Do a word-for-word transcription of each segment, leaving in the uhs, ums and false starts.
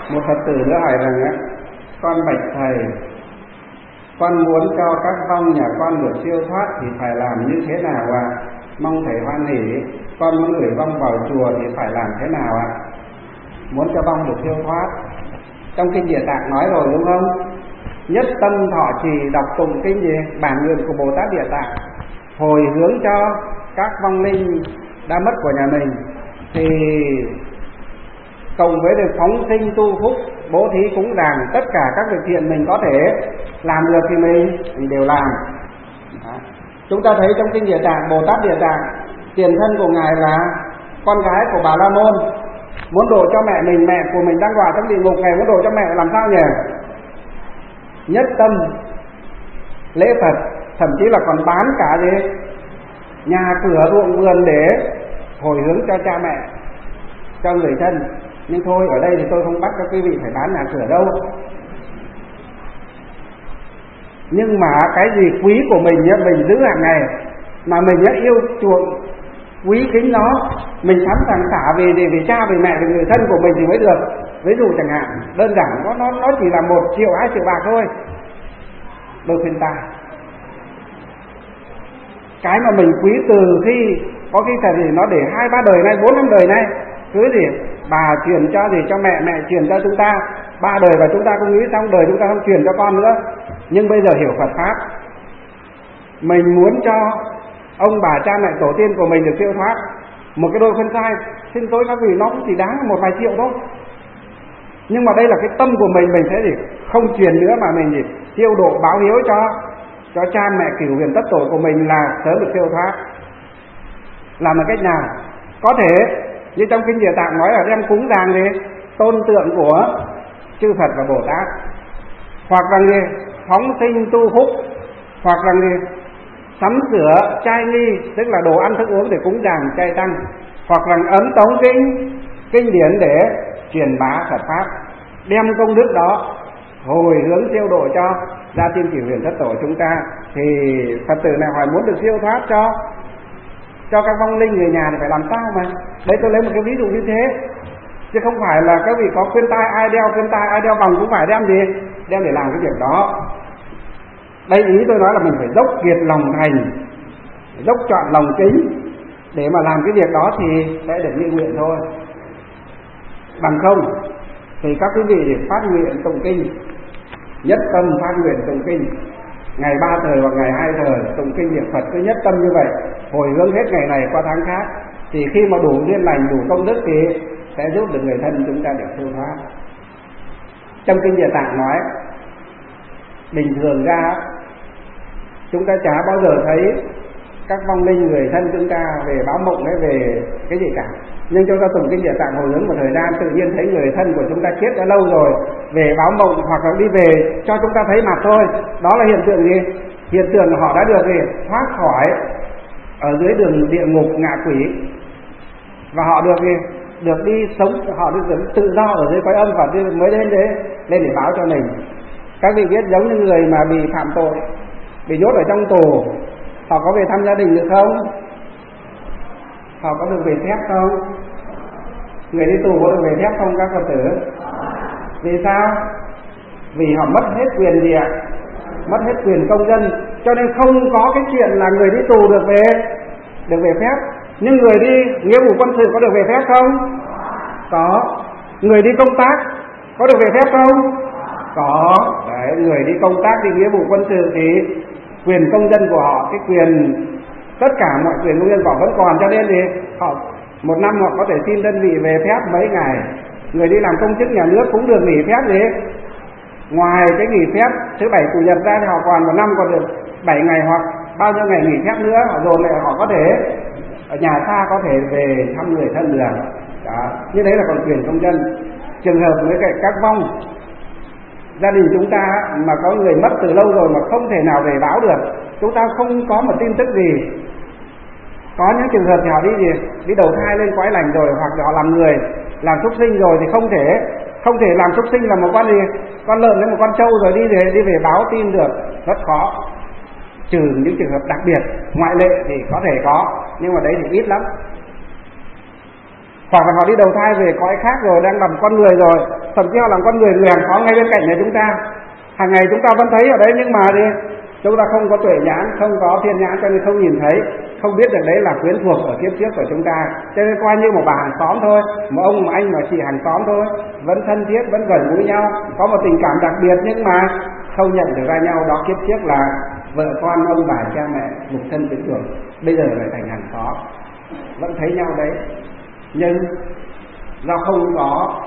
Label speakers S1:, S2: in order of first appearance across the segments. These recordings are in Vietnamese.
S1: Một Phật tử nữa hỏi rằng á, con bạch thầy, con muốn cho các vong nhà con được siêu thoát thì phải làm như thế nào ạ? À? Mong thầy hoan hỷ. Con muốn gửi vong vào chùa thì phải làm thế nào ạ? À? Muốn cho vong được siêu thoát, trong kinh Địa Tạng nói rồi đúng không? Nhất tâm thọ trì đọc tụng kinh gì? Bản nguyện của Bồ Tát Địa Tạng, hồi hướng cho các vong linh đã mất của nhà mình, thì cộng với được phóng sinh tu phúc, bố thí cúng dường, tất cả các việc thiện mình có thể làm được thì mình, mình đều làm. Đó. Chúng ta thấy trong kinh Địa Tạng, Bồ Tát Địa Tạng tiền thân của ngài là con gái của Bà La Môn, muốn độ cho mẹ mình, mẹ của mình đang đọa trong địa ngục, ngài muốn độ cho mẹ làm sao nhỉ? Nhất tâm lễ Phật, thậm chí là còn bán cả gì nhà cửa ruộng vườn để hồi hướng cho cha mẹ, cho người thân. Nhưng thôi, ở đây thì tôi không bắt các quý vị phải bán nhà cửa đâu. Nhưng mà cái gì quý của mình nhá, mình giữ hàng ngày, mà mình nhá yêu chuộng quý kính nó, mình sẵn sàng xả về để về cha, về mẹ, về người thân của mình thì mới được. Ví dụ chẳng hạn, đơn giản nó nó nó chỉ là một triệu, hai triệu bạc thôi, tôi khuyên ta, cái mà mình quý từ khi có khi thật gì nó để hai ba đời nay, bốn năm đời nay, cứ gì bà truyền cho gì cho mẹ, mẹ truyền cho chúng ta, ba đời và chúng ta cũng nghĩ xong đời chúng ta không truyền cho con nữa. Nhưng bây giờ hiểu Phật pháp, mình muốn cho ông bà cha mẹ tổ tiên của mình được siêu thoát, một cái đôi phân sai, xin lỗi các vị, nó cũng chỉ đáng một vài triệu thôi. Nhưng mà đây là cái tâm của mình, mình sẽ gì không truyền nữa, mà mình gì siêu độ báo hiếu cho cho cha mẹ cửu huyền tất tổ của mình là sớm được siêu thoát. Làm bằng cách nào? Có thể như trong kinh Địa Tạng nói là đem cúng dường đi tôn tượng của chư Phật và Bồ Tát, hoặc là gì phóng sinh tu phúc, hoặc là gì sắm sửa trai nghi, tức là đồ ăn thức uống để cúng dường chay tăng, hoặc là ấn tống kinh kinh điển để truyền bá Phật pháp, đem công đức đó hồi hướng siêu độ cho gia tiên cửu huyền thất tổ chúng ta. Thì Phật tử này hỏi muốn được siêu thoát cho cho các vong linh người nhà thì phải làm sao mà. Đấy, tôi lấy một cái ví dụ như thế, chứ không phải là các vị có khuyên tai ai đeo, khuyên tai ai đeo bằng cũng phải đem gì đem để làm cái việc đó. Đây ý tôi nói là mình phải dốc kiệt lòng thành, dốc trọn lòng kính để mà làm cái việc đó thì sẽ được như nguyện thôi. Bằng không thì các quý vị phát nguyện tụng kinh, nhất tâm phát nguyện tụng kinh, ngày ba thời hoặc ngày hai thời tụng kinh niệm Phật, cứ nhất tâm như vậy, hồi hướng hết ngày này qua tháng khác, thì khi mà đủ duyên lành, đủ công đức thì sẽ giúp được người thân chúng ta được siêu thoát. Trong kinh Địa Tạng nói, bình thường ra chúng ta chả bao giờ thấy các vong linh người thân chúng ta về báo mộng hay về cái gì cả. Nhưng chúng ta tụng kinh Địa Tạng hồi hướng một thời gian, tự nhiên thấy người thân của chúng ta chết đã lâu rồi về báo mộng, hoặc là đi về cho chúng ta thấy mặt thôi. Đó là hiện tượng gì? Hiện tượng họ đã được gì? Thoát khỏi ở dưới đường địa ngục ngạ quỷ, và họ được gì? Được đi sống, họ được tự do ở dưới cõi âm, và mới đến đấy lên để báo cho mình. Các vị biết giống như người mà bị phạm tội, bị nhốt ở trong tù, họ có về thăm gia đình được không? Họ có được về phép không? Người đi tù có được về phép không các Phật tử? Vì sao? Vì họ mất hết quyền gì ạ? Mất hết quyền công dân, cho nên không có cái chuyện là người đi tù được về được về phép. Nhưng người đi nghĩa vụ quân sự có được về phép không? Có. Người đi công tác có được về phép không? Có. Đấy, người đi công tác, đi nghĩa vụ quân sự thì quyền công dân của họ, cái quyền, tất cả mọi quyền công dân của họ vẫn còn, cho nên thì họ một năm họ có thể xin đơn vị về phép mấy ngày. Người đi làm công chức nhà nước cũng được nghỉ phép gì, ngoài cái nghỉ phép thứ bảy chủ nhật ra thì họ còn một năm còn được bảy ngày hoặc bao nhiêu ngày nghỉ phép nữa, họ dồn lại họ có thể ở nhà xa có thể về thăm người thân được. Đó, như đấy là còn quyền công dân. Trường hợp với các vong gia đình chúng ta mà có người mất từ lâu rồi mà không thể nào về báo được, chúng ta không có một tin tức gì. Có những trường hợp thì họ đi gì đi đầu thai lên cõi lành rồi, hoặc là họ làm người làm súc sinh rồi thì không thể không thể làm súc sinh là một con gì con lợn với một con trâu rồi đi về đi về báo tin được, rất khó. Trừ những trường hợp đặc biệt ngoại lệ thì có thể có, nhưng mà đấy thì ít lắm. hoặc là họ đi đầu thai về cõi khác rồi, đang làm con người rồi, thậm chí họ làm con người, người hàng xóm ngay bên cạnh nhà chúng ta, hàng ngày chúng ta vẫn thấy ở đấy, nhưng mà đi chúng ta không có tuệ nhãn, không có thiên nhãn, cho nên không nhìn thấy, không biết được đấy là quyến thuộc ở kiếp trước của chúng ta, cho nên coi như một bà hàng xóm thôi, một ông một anh mà chị hàng xóm thôi, vẫn thân thiết, vẫn gần gũi nhau, có một tình cảm đặc biệt, nhưng mà không nhận được ra nhau. Đó kiếp trước là vợ con, ông bà, cha mẹ, mục thân quyến thuộc, bây giờ lại thành hàng xóm, vẫn thấy nhau đấy, nhưng do không có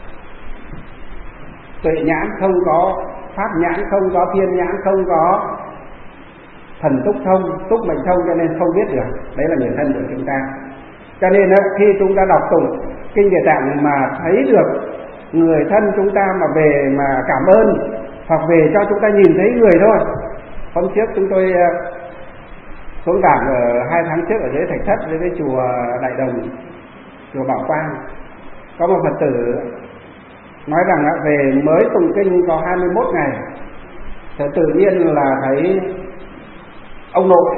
S1: tuệ nhãn, không có pháp nhãn, không có thiên nhãn, không có thần túc thông, túc mệnh thông, cho nên không biết được đấy là người thân của chúng ta. Cho nên đó, khi chúng ta đọc tụng kinh Địa Tạng mà thấy được người thân chúng ta mà về mà cảm ơn, hoặc về cho chúng ta nhìn thấy người thôi. Hôm trước chúng tôi xuống giảng ở hai tháng trước ở dưới Thạch Thất với cái chùa Đại Đồng, chùa Bảo Quang, có một Phật tử nói rằng về mới tụng kinh có hai mươi mốt ngày, thì tự nhiên là thấy ông nội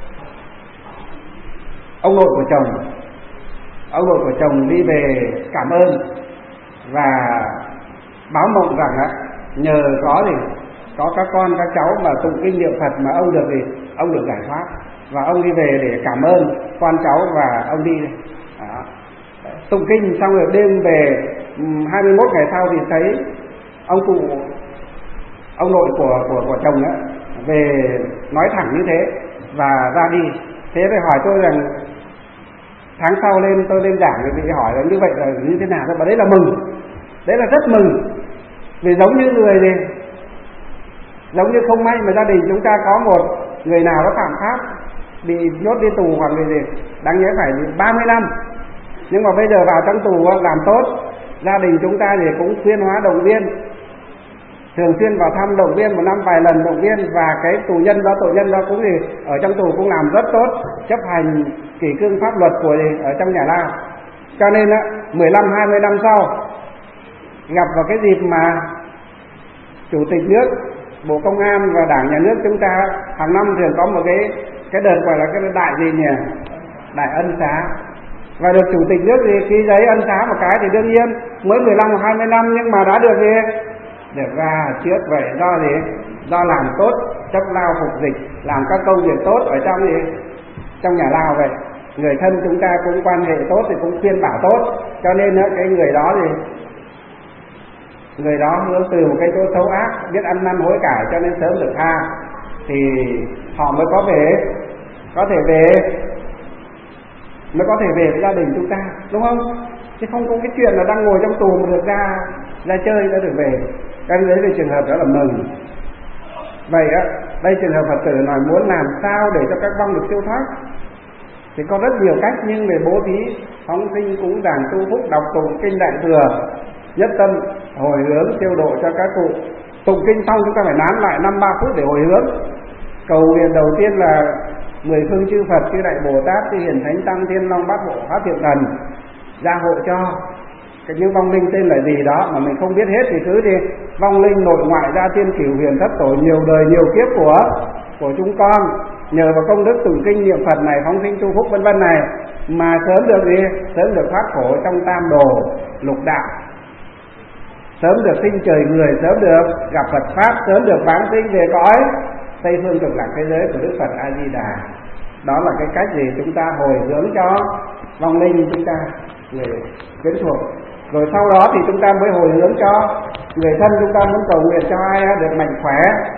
S1: ông nội của chồng ông nội của chồng đi về cảm ơn và báo mộng rằng nhờ có thì có các con các cháu mà tụng kinh niệm Phật mà ông được thì ông được giải thoát, và ông đi về để cảm ơn con cháu và ông đi. Đó. Tụng kinh xong rồi đêm về hai mươi mốt ngày sau thì thấy ông cụ ông nội của của của chồng á về nói thẳng như thế và ra đi. Thế thì hỏi tôi rằng tháng sau lên tôi lên giảng thì bị hỏi là như vậy là như thế nào, và đấy là mừng, đấy là rất mừng, vì giống như người gì giống như không may mà gia đình chúng ta có một người nào đó phạm pháp bị nhốt đi tù hoặc là gì đáng nhẽ phải ba mươi năm, nhưng mà bây giờ vào trong tù làm tốt, gia đình chúng ta thì cũng khuyên hóa động viên, thường xuyên vào thăm động viên, một năm vài lần động viên, và cái tù nhân đó, tội nhân đó cũng thì ở trong tù cũng làm rất tốt, chấp hành kỷ cương pháp luật của gì ở trong nhà lao. Cho nên á mười lăm hai mươi năm sau gặp vào cái dịp mà chủ tịch nước, Bộ Công an và Đảng Nhà nước chúng ta hàng năm thường có một cái cái đợt gọi là cái đại gì nhỉ, đại ân xá, và được chủ tịch nước thì ký giấy ân xá một cái thì đương nhiên mới mười lăm hai mươi năm nhưng mà đã được gì được ra trước. Vậy do gì do làm tốt, chấp lao phục dịch, làm các công việc tốt ở trong gì trong nhà lao, vậy người thân chúng ta cũng quan hệ tốt thì cũng khuyên bảo tốt, cho nên đó, cái người đó thì người đó hướng từ một cái chỗ xấu ác, biết ăn năn hối cải cho nên sớm được tha, thì họ mới có về có thể về mới có thể về với gia đình chúng ta, đúng không? Chứ không có cái chuyện là đang ngồi trong tù mà được ra ra chơi đã được về. Cái đấy về trường hợp đó là mừng. Vậy á, đây trường hợp Phật tử nói muốn làm sao để cho các vong được siêu thoát thì có rất nhiều cách, nhưng về bố thí, phóng sinh, cúng dường, tu phúc, đọc tụng kinh Đại Thừa, nhất tâm hồi hướng siêu độ cho các cụ. Tụng kinh xong chúng ta phải nán lại năm ba phút để hồi hướng, cầu nguyện đầu tiên là mười phương chư Phật, chư Đại Bồ Tát, chư Hiền Thánh Tăng, Thiên Long Bát Bộ, Pháp Thiện Thần gia hộ cho cái những vong linh tên là gì đó mà mình không biết hết thì cứ đi vong linh nội ngoại gia thiên cửu huyền thất tổ nhiều đời nhiều kiếp của của chúng con, nhờ vào công đức tụng kinh niệm Phật này, phóng sinh tu phúc vân vân này mà sớm được gì sớm được thoát khổ trong tam đồ lục đạo, sớm được sinh trời người, sớm được gặp Phật pháp, sớm được vãng sinh về cõi Tây phương cực lạc thế giới của Đức Phật A Di Đà. Đó là cái cách gì chúng ta hồi hướng cho vong linh chúng ta người quyến thuộc. Rồi sau đó thì chúng ta mới hồi hướng cho người thân chúng ta, muốn cầu nguyện cho ai được mạnh khỏe,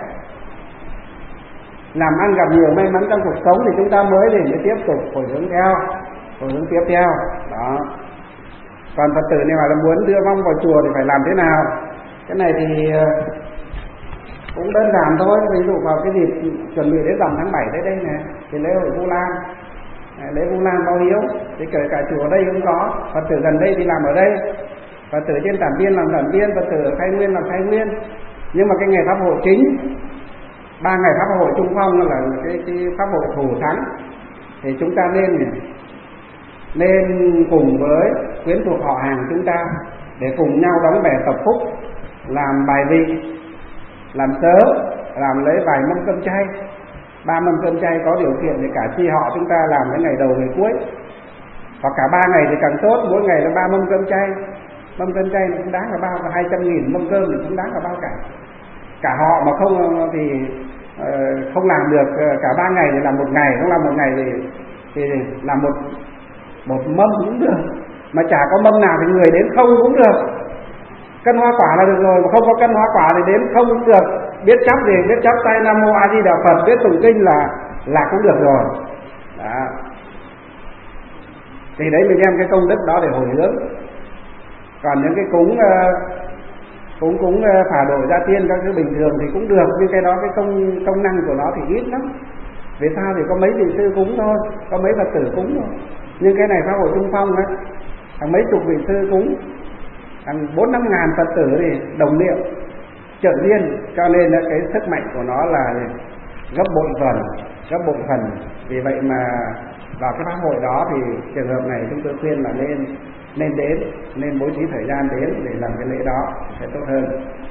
S1: làm ăn gặp nhiều may mắn trong cuộc sống, thì chúng ta mới để mới tiếp tục hồi hướng theo, hồi hướng tiếp theo. Đó. Còn Phật tử này mà là muốn đưa vong vào chùa thì phải làm thế nào? Cái này thì cũng đơn giản thôi. Ví dụ vào cái dịp chuẩn bị đến rằm tháng bảy tới đây này thì lễ hội Vu Lan, lễ Vu Lan báo hiếu thì kể cả chùa ở đây cũng có, Phật tử gần đây thì làm ở đây, Phật tử trên Tản Viên làm Tản Viên, Phật tử ở Khai Nguyên làm Khai Nguyên. Nhưng mà cái ngày pháp hội chính, ba ngày pháp hội trung phong là cái, cái pháp hội thù thắng, thì chúng ta nên nên cùng với quyến thuộc họ hàng chúng ta để cùng nhau đóng bè tập phúc, làm bài vị, làm sớ, làm lấy vài mâm cơm chay, ba mâm cơm chay có điều kiện thì cả chi họ chúng ta làm cái ngày đầu ngày cuối, hoặc cả ba ngày thì càng tốt, mỗi ngày là ba mâm cơm chay. Mâm cơm chay cũng đáng là bao, hai trăm nghìn mâm cơm thì cũng đáng là bao cả. Cả họ mà không thì uh, không làm được uh, cả ba ngày thì làm một ngày, không làm một ngày thì thì làm một một mâm cũng được, mà chả có mâm nào thì người đến không cũng được. Cân hoa quả là được rồi, mà không có cân hoa quả thì đến không cũng được. Biết chắp gì, biết chắp tay Nam Mô A Di Đà Phật, biết tụng kinh là là cũng được rồi. Đó. Thì đấy mình đem cái công đức đó để hồi hướng. Còn những cái cúng uh, cúng cúng uh, phả độ gia tiên các thứ bình thường thì cũng được, nhưng cái đó cái công công năng của nó thì ít lắm. Vì sao thì có mấy vị sư cúng thôi, có mấy Phật tử cúng thôi. Nhưng cái này pháp hội Trung Phong á, hàng mấy chục vị sư cúng, hàng bốn năm ngàn Phật tử thì đồng niệm trợ duyên, cho nên là cái sức mạnh của nó là gấp bội phần, gấp bội phần. Vì vậy mà vào cái pháp hội đó thì trường hợp này chúng tôi khuyên là nên nên đến, nên bố trí thời gian đến để làm cái lễ đó sẽ tốt hơn.